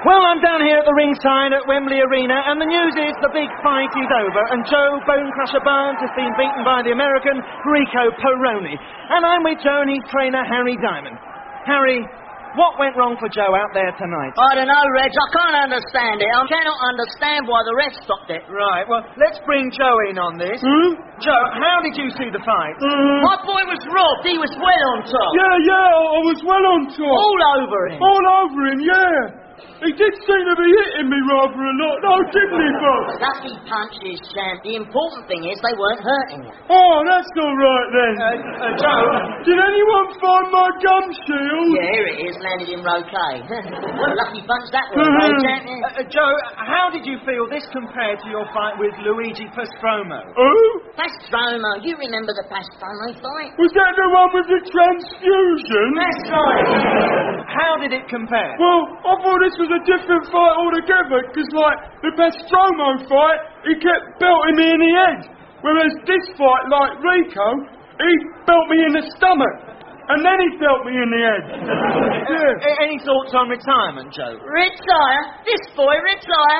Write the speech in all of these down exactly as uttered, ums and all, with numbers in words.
Well, I'm down here at the ringside at Wembley Arena, and the news is the big fight is over, and Joe Bonecrusher Barnes has been beaten by the American Rico Peroni. And I'm with Joe and his trainer, Harry Diamond. Harry, what went wrong for Joe out there tonight? I don't know, Reg. I can't understand it. I cannot understand why the ref stopped it. Right, well, let's bring Joe in on this. Hmm? Joe, how did you see the fight? Uh, My boy was robbed. He was well on top. yeah, yeah, I was well on top. All over him. All over him, yeah. He did seem to be hitting me rather a lot, though, didn't he, boss? Lucky punches, champ. The important thing is they weren't hurting you. Oh, that's all right, then. Uh, uh, Joe? Did anyone find my gum shield? Yeah, here it is, landed in Roquet. What a lucky punch that was, eh, champ? Uh, uh, Joe, how did you feel this compared to your fight with Luigi Pastromo? Who? Pastromo. You remember the Pastromo fight? Was that the one with the transfusion? That's right. How did it compare? Well, I thought this was a different fight altogether, because, like, the Pastromo fight, he kept belting me in the head. Whereas this fight, like Rico, he belt me in the stomach. And then he belt me in the head. Yeah. A- any thoughts on retirement, Joe? Retire? This boy retire?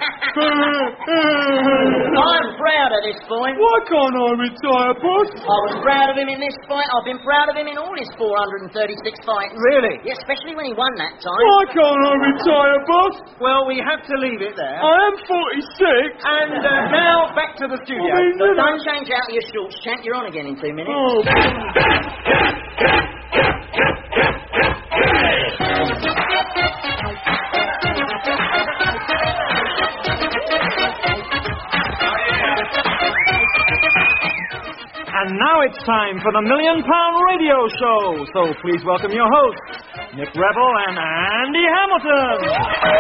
I'm proud of this boy. Why can't I retire, boss? I was proud of him in this fight. I've been proud of him in all his four hundred thirty-six fights. Really? Yeah, especially when he won that time. Why can't I retire, boss? Well, we have to leave it there. I am forty-six. And uh, now, back to the studio. I mean, But you know- don't change out your shorts, champ. You're on again in two minutes. Oh. And now it's time for the Million Pound Radio Show. So please welcome your hosts, Nick Rebel and Andy Hamilton.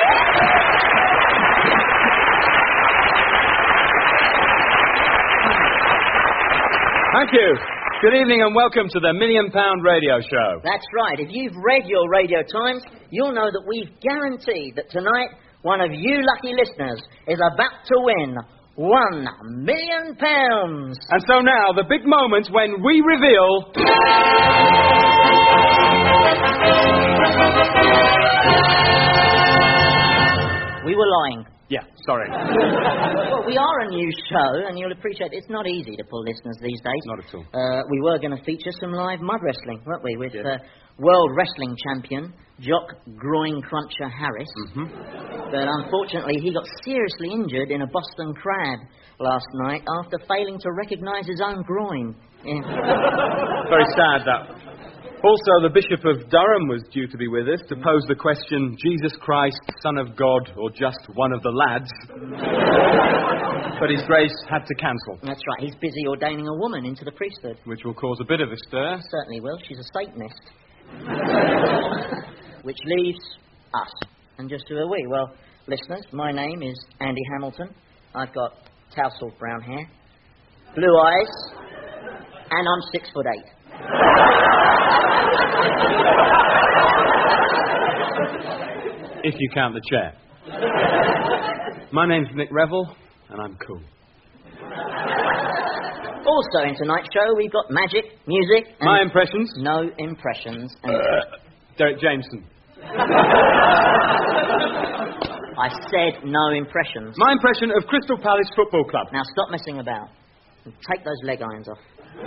Thank you. Good evening and welcome to the Million Pound Radio Show. That's right. If you've read your Radio Times, you'll know that we've guaranteed that tonight one of you lucky listeners is about to win one million pounds. And so now, the big moment when we reveal... We were lying. Yeah, sorry. Well, we are a news show, and you'll appreciate it's not easy to pull listeners these days. Not at all. Uh, we were going to feature some live mud wrestling, weren't we, with Yes. uh, world wrestling champion Jock Groin Cruncher Harris. Mm-hmm. But unfortunately, he got seriously injured in a Boston crab last night after failing to recognise his own groin. Yeah. Very sad, that. Also, the Bishop of Durham was due to be with us to pose the question, Jesus Christ, Son of God, or just one of the lads? But His Grace had to cancel. That's right, he's busy ordaining a woman into the priesthood. Which will cause a bit of a stir. Certainly will, she's a Satanist. Which leaves us. And just who are we? Well, listeners, my name is Andy Hamilton. I've got tousled brown hair, blue eyes, and I'm six foot eight. If you count the chair. My name's Nick Revel, and I'm cool. Also in tonight's show, we've got magic, music, and My impressions? no impressions. And Derek Jameson. I said no impressions. My impression of Crystal Palace Football Club. Now stop messing about. And take those leg irons off.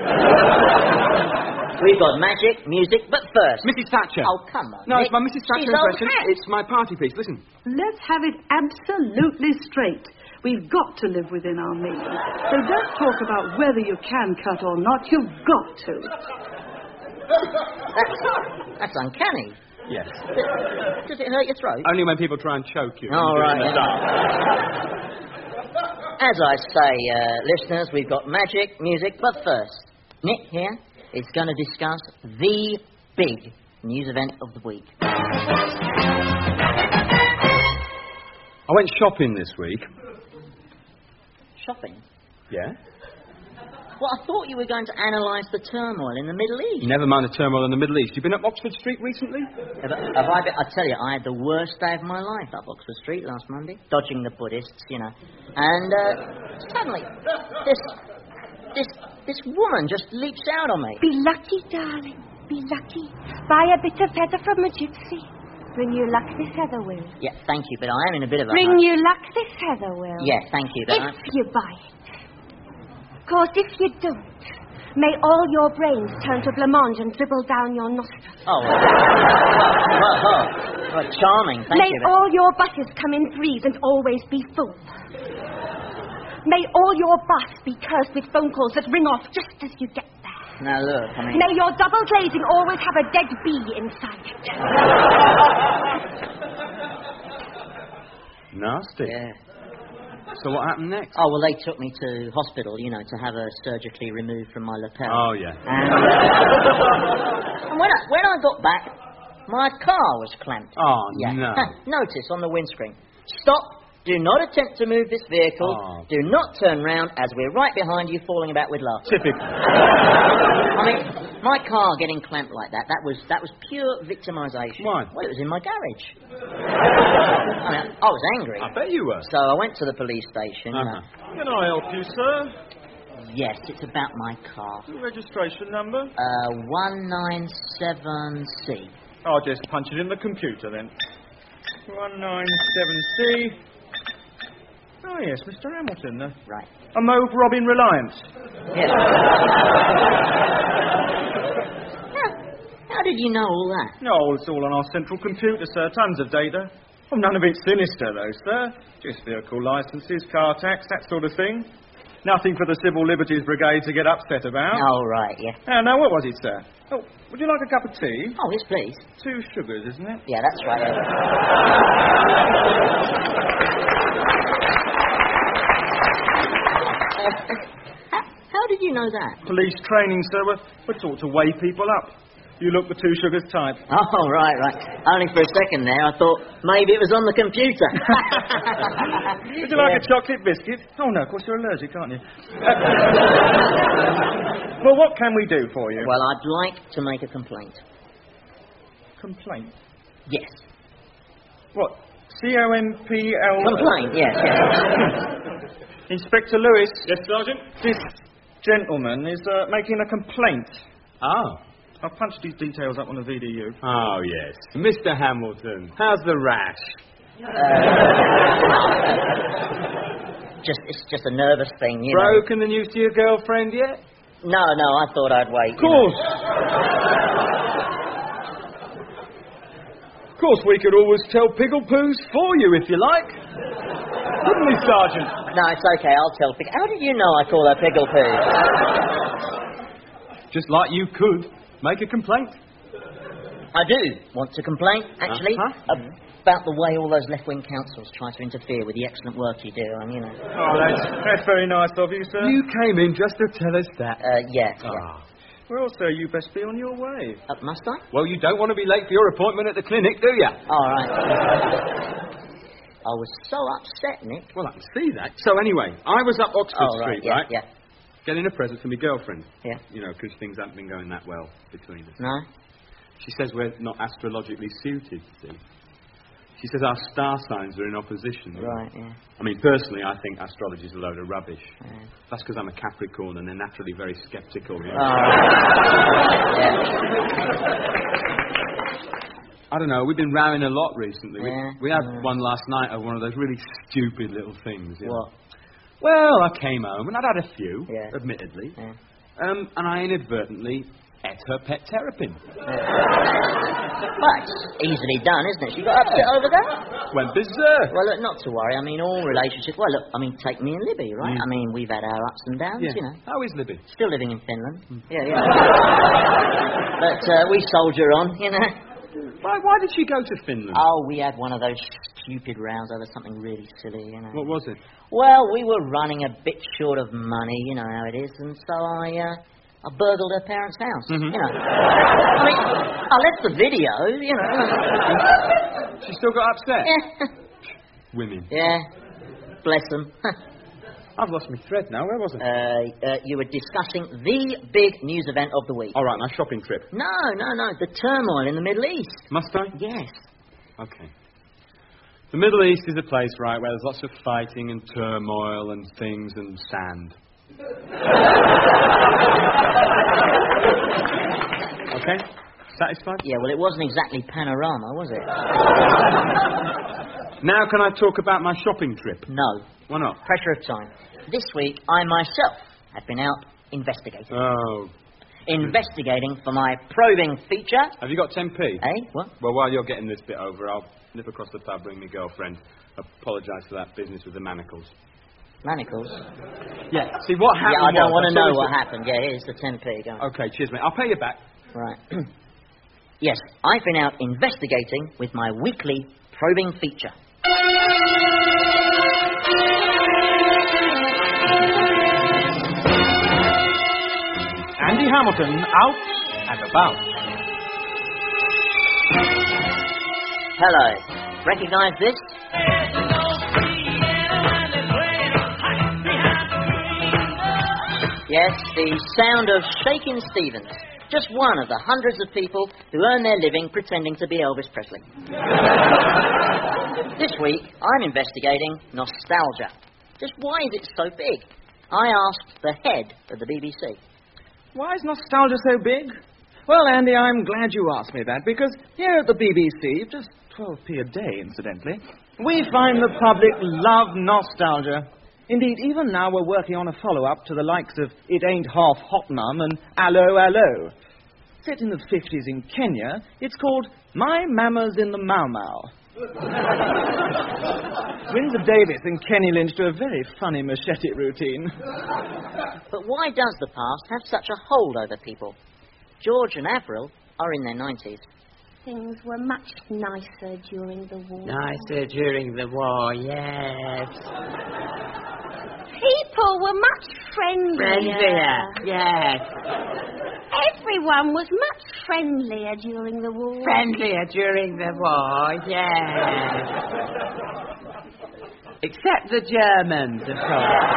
We've got magic, music, but first... Missus Thatcher. Oh, come on, No, Nick. it's my Missus Thatcher She's old impression. hat. It's my party piece. Listen. Let's have it absolutely straight. We've got to live within our means. So don't talk about whether you can cut or not. You've got to. That's, that's uncanny. Yes. Does it hurt your throat? Only when people try and choke you. All You do it right, in the then. dark. As I say, uh, listeners, we've got magic, music, but first, Nick here is going to discuss the big news event of the week. I went shopping this week. Shopping? Yeah? Well, I thought you were going to analyse the turmoil in the Middle East. Never mind the turmoil in the Middle East. You been up Oxford Street recently? Have, I- have I, been, I tell you, I had the worst day of my life up Oxford Street last Monday, dodging the Buddhists, you know. And uh, suddenly, this, this, this woman just leaps out on me. Be lucky, darling. Be lucky. Buy a bit of feather from a gypsy. Bring you luck this heather will. Yeah, thank you, but I am in a bit of a... Bring hurry. you luck this heather will. Yeah, thank you, but If I'm... you buy it. Cause if you don't, may all your brains turn to blancmange and dribble down your nostrils. Oh, well, well, well, well, charming, thank May you. But... all your buses come in threes and always be full. May all your bus be cursed with phone calls that ring off just as you get there. Now, look, I mean... May your double glazing always have a dead bee inside it. Nasty. Yeah. So what happened next? Oh, well, they took me to hospital, you know, to have her surgically removed from my lapel. Oh, yeah. And, uh, and when, I, when I got back, my car was clamped. Oh, yeah. no. Notice on the windscreen. Stop. Do not attempt to move this vehicle. Oh. Do not turn round as we're right behind you falling about with laughter. Typical. I mean, my car getting clamped like that, that was that was pure victimisation. Why? Well, it was in my garage. I mean, I was angry. I bet you were. So I went to the police station. Uh-huh. Uh, Can I help you, sir? yes, it's about my car. Registration number? Uh, one nine seven C. I'll just punch it in the computer then. one nine seven C. Oh, yes, Mister Hamilton. Uh, Right. a Mauve Robin Reliance. Yes. how, how did you know all that? No, it's all on our central computer, sir. Tons of data. Well, none of it's sinister, though, sir. Just vehicle licences, car tax, that sort of thing. Nothing for the Civil Liberties Brigade to get upset about. Oh, right, yeah. Uh, now, what was it, sir? Oh, would you like a cup of tea? Oh, yes, please. Two sugars, isn't it? Yeah, that's right. Yeah. Uh, how, how did you know that? Police training, sir. We're, we're taught to weigh people up. You look the two sugars type. Oh, right, right. Only for a second there, I thought maybe it was on the computer. Would you like a chocolate biscuit? Oh, no, of course you're allergic, aren't you? Uh, well, what can we do for you? Well, I'd like to make a complaint. Complaint? Yes. What? C O M P L... Complaint, yes, yes. Inspector Lewis. Yes, Sergeant? This gentleman is uh, making a complaint. Oh. I've punched these details up on the V D U. Oh, yes. Mister Hamilton, how's the rash? Just, it's just a nervous thing, you know. Broken the news to your girlfriend yet? No, no, I thought I'd wait. Of course. Of course, we could always tell Pigglepoos for you if you like. Couldn't we, Sergeant? No, it's okay, I'll tell Pig. How did you know I call her Pigglepoo? Just like you could make a complaint. I do want to complain, actually, Uh-huh. about the way all those left-wing councils try to interfere with the excellent work you do, and, you know. Oh, that's, that's very nice of you, sir. You came in just to tell us that. Uh, yeah, yeah. Ah. Well, sir, you best be on your way. Uh, must I? Well, you don't want to be late for your appointment at the clinic, do you? All right. I was so upset, Nick. Well, I can see that. So anyway, I was up Oxford Oh, right, Street, yeah, right? yeah. Getting a present for my girlfriend. Yeah. You know, because things haven't been going that well between us. No? She says we're not astrologically suited, see. She says our star signs are in opposition. Right, yeah. I mean, personally, I think astrology's a load of rubbish. Yeah. That's because I'm a Capricorn and they're naturally very sceptical. You know? Oh, I don't know, we've been rowing a lot recently. We- Yeah, We, had yeah. one last night of one of those really stupid little things. You know? What? Well, I came home and I'd had a few, Yeah. admittedly. Yeah. Um, and I inadvertently ate her pet terrapin. Well, it's easily done, isn't it? She got upset over that? Went berserk. Well, look, not to worry. I mean, all relationships... Well, look, I mean, take me and Libby, right? Mm. I mean, we've had our ups and downs, Yeah. you know. How is Libby? Still living in Finland. Yeah, yeah. But uh, we soldier on, you know. Why, why did she go to Finland? Oh, we had one of those stupid rows over something really silly, you know. What was it? Well, we were running a bit short of money, you know how it is, and so I, uh, I burgled her parents' house, Mhm. you know. I mean, I left the video, you know. She still got upset? Yeah. Women. Yeah. Bless them. I've lost my thread now. Where was it? Uh, uh, you were discussing the big news event of the week. All right, my shopping trip. No, no, no, the turmoil in the Middle East. Must I? Yes. Okay. The Middle East is a place, right, where there's lots of fighting and turmoil and things and sand. Okay? Satisfied? Yeah, well, it wasn't exactly panorama, was it? Now can I talk about my shopping trip? No. Why not? Pressure of time. This week, I myself have been out investigating. Oh. Investigating for my probing feature. Have you got ten p? Eh? What? Well, while you're getting this bit over, I'll nip across the pub, bring my girlfriend. Apologise for that business with the manacles. Manacles? Yeah. See, what happened Yeah, I don't was, want to I know saw what this- happened. Yeah, here's the ten p. Go on. Okay, cheers, mate. I'll pay you back. Right. Yes, I've been out investigating with my weekly probing feature. Andy Hamilton out and about. Hello. Recognise this? Yes, the sound of Shakin' Stevens. Just one of the hundreds of people who earn their living pretending to be Elvis Presley. This week, I'm investigating nostalgia. Just why is it so big? I asked the head of the B B C. Why is nostalgia so big? Well, Andy, I'm glad you asked me that, because here at the B B C, just twelve p a day, incidentally, we find the public love nostalgia. Indeed, even now we're working on a follow-up to the likes of It Ain't Half Hot Mum and Allo Allo. Set in the fifties in Kenya, it's called My Mama's in the Mau Mau. Windsor Davis and Kenny Lynch do a very funny machete routine. But why does the past have such a hold over people? George and Avril are in their nineties. Things were much nicer during the war. Nicer during the war, yes. People were much friendlier. Friendlier, yes. Everyone was much friendlier during the war. Friendlier during the war, yes. Except the Germans, of course.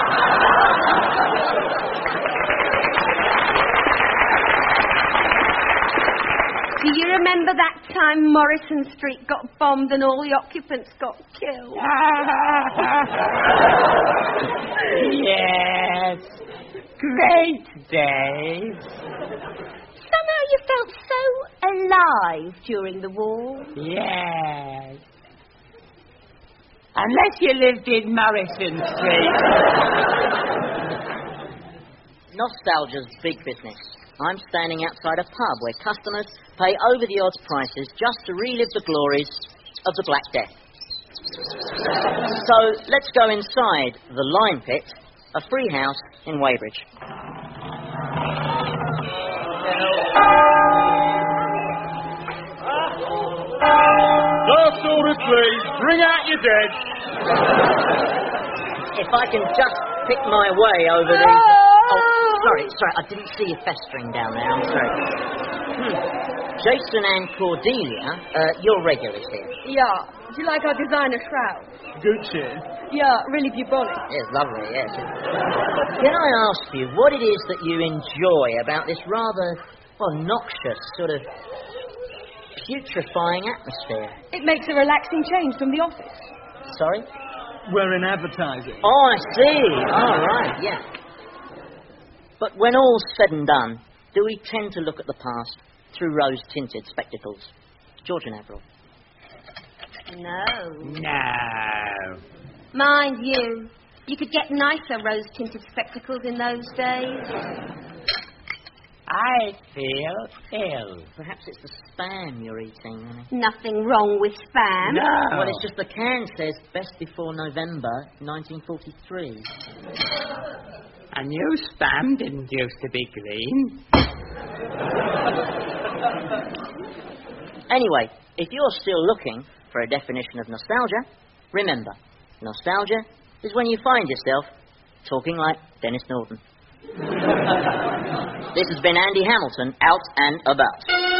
Do you remember that time Morrison Street got bombed and all the occupants got killed? Yes. Great days. Somehow you felt so alive during the war. Yes. Unless you lived in Morrison Street. Nostalgia's big business. I'm standing outside a pub where customers pay over the odds prices just to relive the glories of the Black Death. So let's go inside the Lime Pit, a free house in Weybridge. Last order, please. Bring out your dead. If I can just pick my way over these... Oh, sorry, sorry, I didn't see you festering down there, I'm sorry. Hmm. Jason and Cordelia, uh, you're regulars here. Yeah. Do you like our designer shroud? Gucci. Yeah, really bubonic. Yes, lovely, yes. Can I ask you what it is that you enjoy about this rather, well, noxious, sort of putrefying atmosphere? It makes a relaxing change from the office. Sorry? We're in advertising. Oh, I see. All right, yeah. But when all's said and done, do we tend to look at the past through rose-tinted spectacles? George and Avril. No. No. Mind you, you could get nicer rose-tinted spectacles in those days. I feel ill. Perhaps it's the spam you're eating. Annie. Nothing wrong with spam. No. Well, it's just the can says best before November nineteen forty-three. A new spam didn't used to be green. Anyway, if you're still looking for a definition of nostalgia, remember, nostalgia is when you find yourself talking like Dennis Norton. This has been Andy Hamilton, out and about.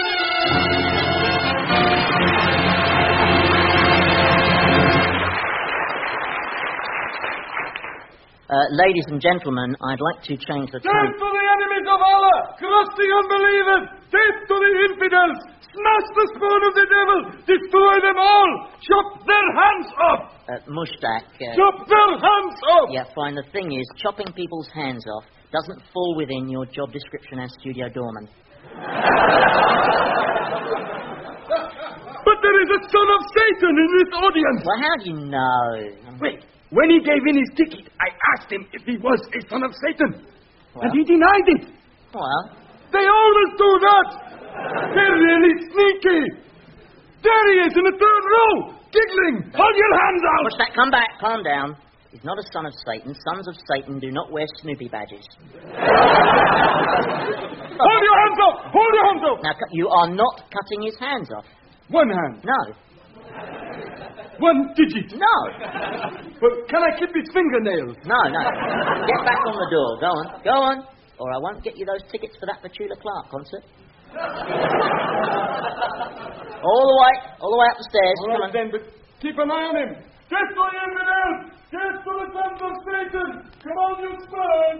Uh, ladies and gentlemen, I'd like to change the Death tone. to the enemies of Allah! Crush the unbelievers! Death to the infidels! Smash the spawn of the devil! Destroy them all! Chop their hands off! Uh, Mushtaq. Uh, Chop their hands off! yeah, fine. The thing is, chopping people's hands off doesn't fall within your job description as studio doorman. But there is a son of Satan in this audience. Well, how do you know? Wait, when he gave in his ticket, I asked him if he was a son of Satan. Well? And he denied it. Well, They always do that. They're really sneaky. There he is in the third row, giggling. Hold your hands out. what's that? Come back. Calm down. He's not a son of Satan. Sons of Satan do not wear Snoopy badges. Hold your hands up. Hold your hands up. Now, cu- you are not cutting his hands off. One hand. No. One digit. No. But can I clip his fingernails? No, no. Get back on the door. Go on. Go on. Or I won't get you those tickets for that Petula Clark concert. All the way. All the way up the stairs. All Come right, on. then, but keep an eye on him. Get for the infidels. Get for the sons of Satan. Come on, you spurs.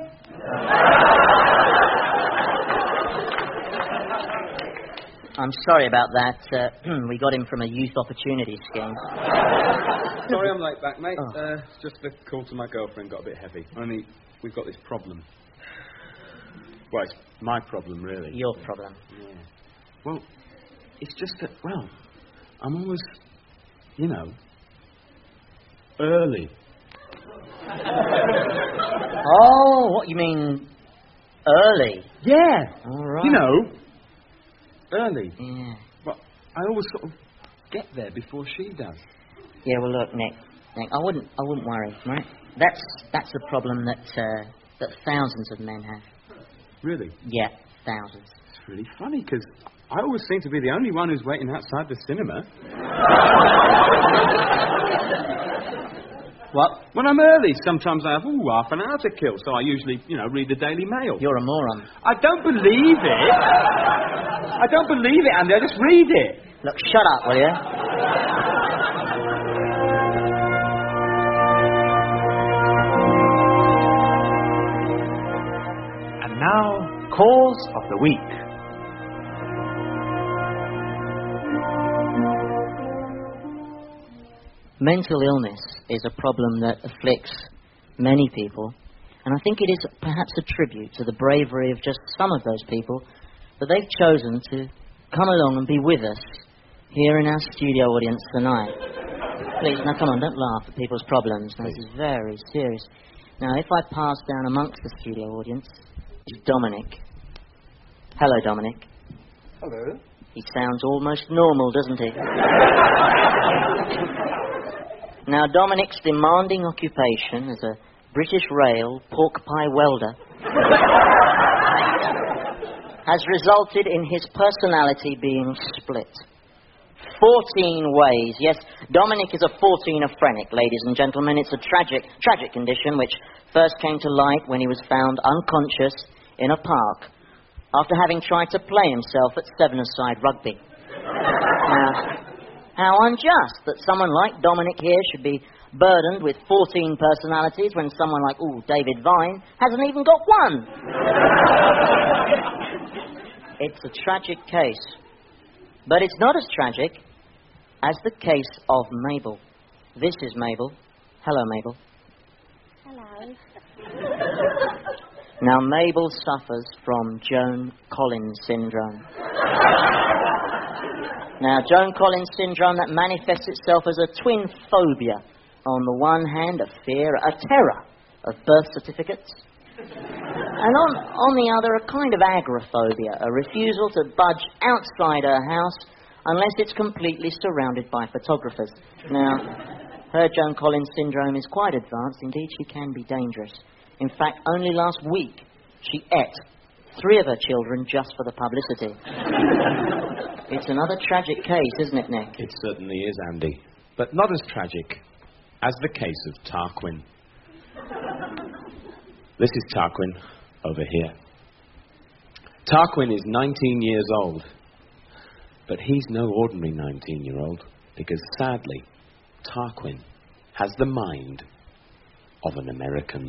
I'm sorry about that. Uh, we got him from a youth opportunity scheme. Sorry I'm late back, mate. Oh. Uh, just the call to my girlfriend got a bit heavy. Only we've got this problem. Well, it's my problem, really. Your problem. Yeah. Well, it's just that, well, I'm always, you know, early. Oh, what you mean early? Yeah. All right. You know, early. Yeah. Well, I always sort of get there before she does. Yeah. Well, look, Nick. Nick, I wouldn't. I wouldn't worry, right? That's that's a problem that uh, that thousands of men have. Really? Yeah, thousands. It's really funny, because I always seem to be the only one who's waiting outside the cinema. Well, when I'm early, sometimes I have, ooh, half an hour to kill, so I usually, you know, read the Daily Mail. You're a moron. I don't believe it. I don't believe it, Andy. I just read it. Look, shut up, will you? And now, Cause of the Week. Mental illness is a problem that afflicts many people, and I think it is perhaps a tribute to the bravery of just some of those people that they've chosen to come along and be with us here in our studio audience tonight. Please, now come on, don't laugh at people's problems. Now, this is very serious. Now, if I pass down amongst the studio audience, is Dominic. Hello, Dominic. Hello. He sounds almost normal, doesn't he? Now, Dominic's demanding occupation as a British Rail pork pie welder has resulted in his personality being split. Fourteen ways. Yes, Dominic is a fourteen-phrenic, ladies and gentlemen. It's a tragic, tragic condition which first came to light when he was found unconscious in a park after having tried to play himself at seven-a-side rugby. Now, how unjust that someone like Dominic here should be burdened with fourteen personalities when someone like, ooh, David Vine hasn't even got one. It's a tragic case. But it's not as tragic as the case of Mabel. This is Mabel. Hello, Mabel. Hello. Now, Mabel suffers from Joan Collins syndrome. Now, Joan Collins syndrome that manifests itself as a twin phobia. On the one hand, a fear, a terror of birth certificates. And on, on the other, a kind of agoraphobia, a refusal to budge outside her house unless it's completely surrounded by photographers. Now, her Joan Collins syndrome is quite advanced. Indeed, she can be dangerous. In fact, only last week, she ate three of her children just for the publicity. It's another tragic case, isn't it, Nick? It certainly is, Andy. But not as tragic as the case of Tarquin. This is Tarquin over here. Tarquin is nineteen years old. But he's no ordinary nineteen-year-old, because sadly, Tarquin has the mind of an American.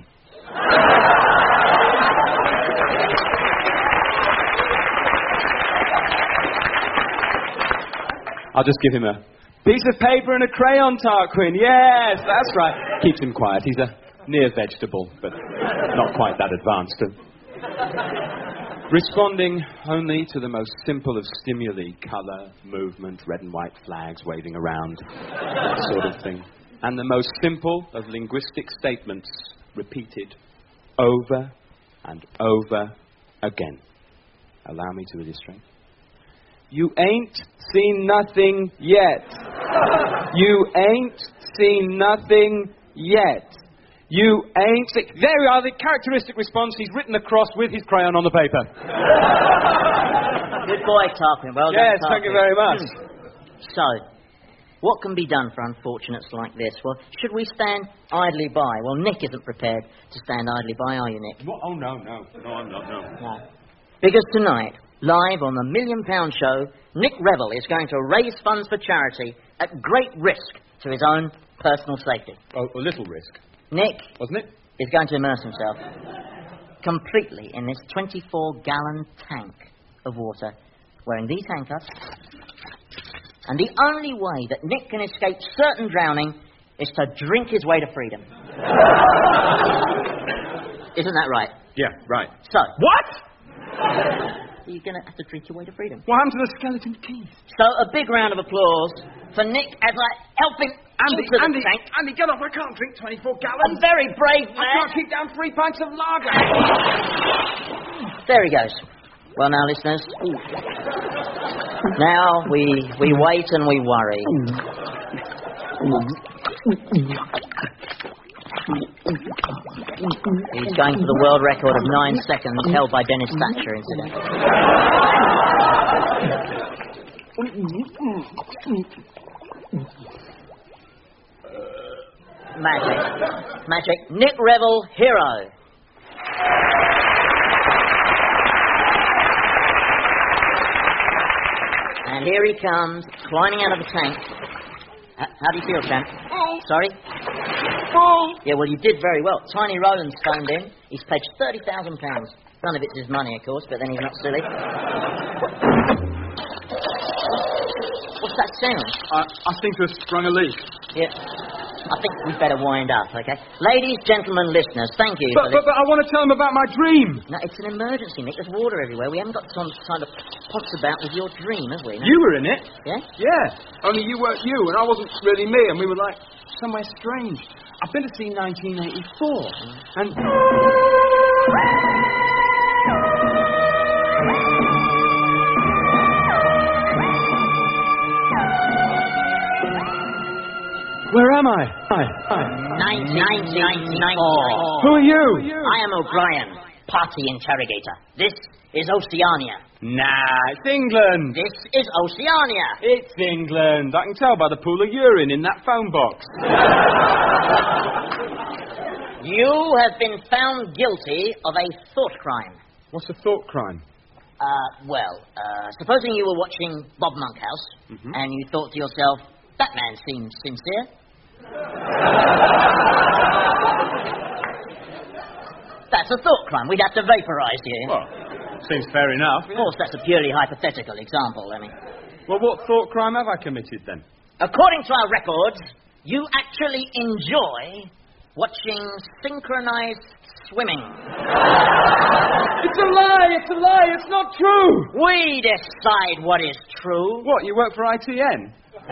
I'll just give him a piece of paper and a crayon, Tarquin. Yes, that's right. Keeps him quiet. He's a near vegetable, but not quite that advanced. Responding only to the most simple of stimuli, colour, movement, red and white flags waving around, that sort of thing. And the most simple of linguistic statements repeated over and over again. Allow me to illustrate. You ain't seen nothing yet. You ain't seen nothing yet. You ain't seen... There we are, the characteristic response. He's written the cross with his crayon on the paper. Good boy, Tarquin. Well done, Yes, Tarquin. thank you very much. So, what can be done for unfortunates like this? Well, should we stand idly by? Well, Nick isn't prepared to stand idly by, are you, Nick? What? Oh, no, no. No, I'm not, no. No. Because tonight, live on the Million Pound Show, Nick Revell is going to raise funds for charity at great risk to his own personal safety. Oh, a little risk. Nick Wasn't it? is going to immerse himself completely in this twenty-four gallon tank of water, wearing these handcuffs. And the only way that Nick can escape certain drowning is to drink his way to freedom. Isn't that right? Yeah, right. So, What? you're going to have to drink your way to freedom. What happened to the skeleton keys? So, a big round of applause for Nick as I help him Andy, into the Andy, tank. Andy, get off. I can't drink twenty-four A gallons. very brave I man. can't keep down three pints of lager. There he goes. Well, now, listeners, now we we wait and we worry. He's going for the world record of nine seconds, held by Dennis Thatcher, incidentally. Magic. Magic. Nick Revell, hero. And here he comes, climbing out of the tank. H- how do you feel, champ? Oh. Sorry? Oh. Yeah, well, you did very well. Tiny Roland's phoned in. He's pledged thirty thousand pounds. None of it's his money, of course, but then he's not silly. What's that sound? I, I seem to have sprung a leak. Yeah. I think we'd better wind up, okay? Ladies, gentlemen, listeners, thank you But, for but, this. but I want to tell them about my dream. No, it's an emergency, Nick. There's water everywhere. We haven't got time to kind of ponce about with your dream, have we? No? You were in it. Yeah? Yeah. Only you weren't you, and I wasn't really me, and we were like somewhere strange. I've been to see nineteen eighty-four, and... Where am I? Hi. Hi. nineteen ninety-four. Who are you? I am O'Brien, party interrogator. This is Oceania. Nah, it's England. This is Oceania. It's England. I can tell by the pool of urine in that phone box. You have been found guilty of a thought crime. What's a thought crime? Uh, well, uh, supposing you were watching Bob Monkhouse, Mhm. and you thought to yourself, that man seems sincere. That's a thought crime. We'd have to vaporize you. Well, seems fair enough. Of course, that's a purely hypothetical example, I mean. Well, what thought crime have I committed then? According to our records, you actually enjoy watching synchronized swimming. It's a lie! It's a lie! It's not true! We decide what is true. What, you work for I T N?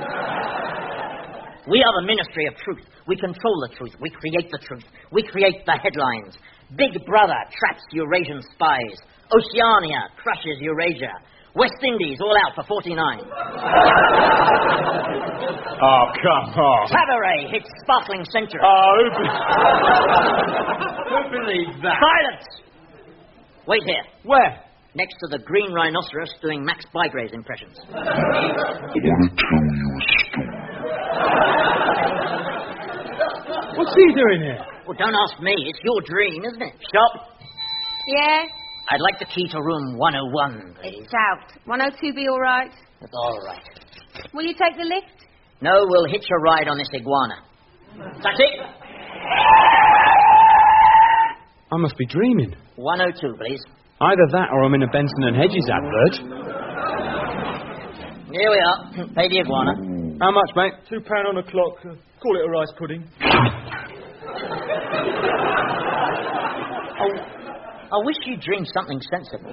We are the Ministry of Truth. We control the truth. We create the truth. We create the headlines. Big Brother traps Eurasian spies. Oceania crushes Eurasia. West Indies all out for forty-nine. Oh, come on. Cabaret hits Sparkling Century. Oh, who, be- who believes that? Silence! Wait here. Where? Next to the green rhinoceros doing Max Bygrave's impressions. What's he doing here? Well, don't ask me. It's your dream, isn't it? Stop. Yeah? I'd like the key to room one oh one, please. It's out. one oh two be all right? That's all right. Will you take the lift? No, we'll hitch a ride on this iguana. That's it. I must be dreaming. one oh two, please. Either that or I'm in a Benson and Hedges advert. Here we are. Pay the iguana. How much, mate? Two pound on the clock. Uh, call it a rice pudding. Oh, I wish you'd dreamed something sensible.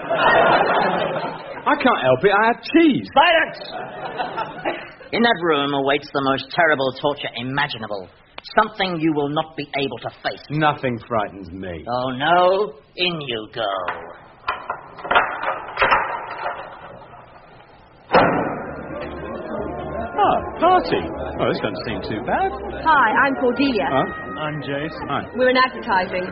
I can't help it. I had cheese. Silence! In that room awaits the most terrible torture imaginable. Something you will not be able to face. Nothing frightens me. Oh, no? In you go. Ah, party. Oh, this doesn't seem too bad. Hi, I'm Cordelia. Huh? I'm Jace. Hi. We're in advertising.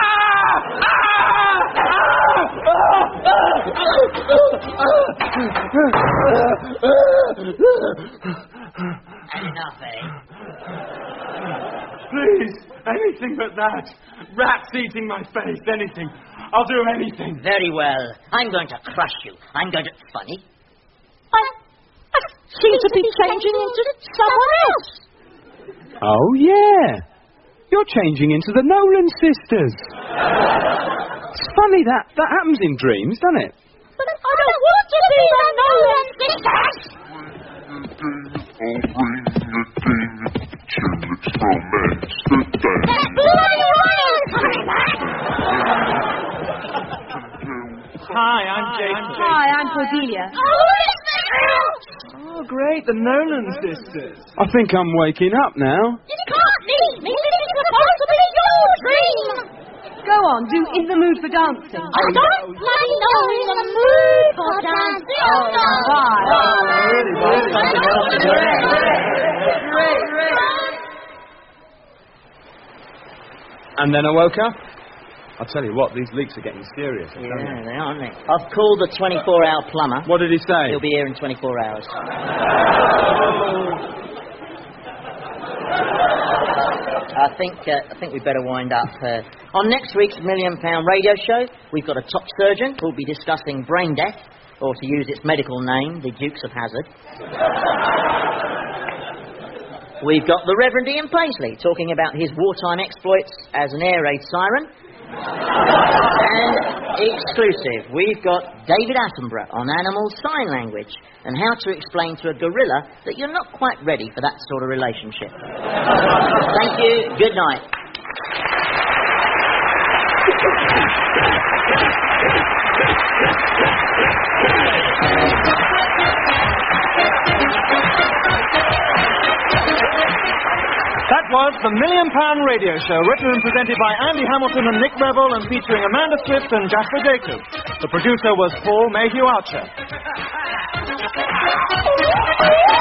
Had enough, eh? Please, anything but that. Rats eating my face, anything. I'll do anything. Very well. I'm going to crush you. I'm going to... Funny. I, I seem to be changing into someone else. Oh, yeah. You're changing into the Nolan sisters. It's funny, that, that happens in dreams, doesn't it? But I don't want to be the Nolan sisters! Hi, I'm Jason. Hi, I'm Cordelia. Oh, great, the Nolan sisters. I think I'm waking up now. You can't leave me. This is supposed to be your dream. Go on, do In the Mood for Dancing. I don't bloody know in the mood for dancing. Oh, no. And then I woke up. I'll tell you what, these leaks are getting serious. Yeah, they are, aren't they? I've called the twenty-four hour plumber. What did he say? He'll be here in twenty-four hours. I think uh, I think we better wind up. Uh, on next week's Million Pound Radio Show, we've got a top surgeon who'll be discussing brain death, or to use its medical name, the Dukes of Hazzard. We've got the Reverend Ian Paisley talking about his wartime exploits as an air raid siren. And exclusive, we've got David Attenborough on animal sign language and how to explain to a gorilla that you're not quite ready for that sort of relationship. Thank you. Good night. That was the Million Pound Radio Show, written and presented by Andy Hamilton and Nick Revel, and featuring Amanda Swift and Jasper Jacobs. The producer was Paul Mayhew Archer.